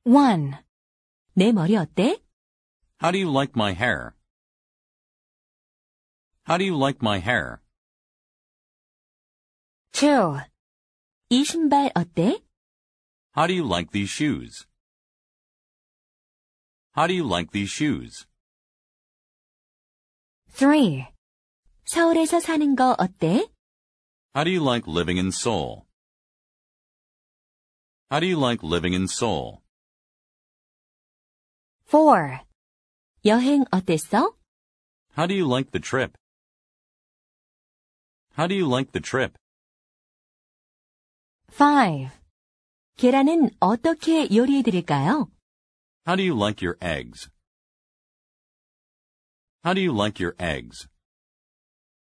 1. 내 머리 어때? How do you like my hair? How do you like my hair? 2. 이 신발 어때? How do you like these shoes? How do you like these shoes? 3. 서울에서 사는 거 어때? How do you like living in Seoul? How do you like living in Seoul? 4. 여행 어땠어? How do you like the trip? How do you like the trip? 5. 계란은 어떻게 요리해 드릴까요? How do you like your eggs? How do you like your eggs?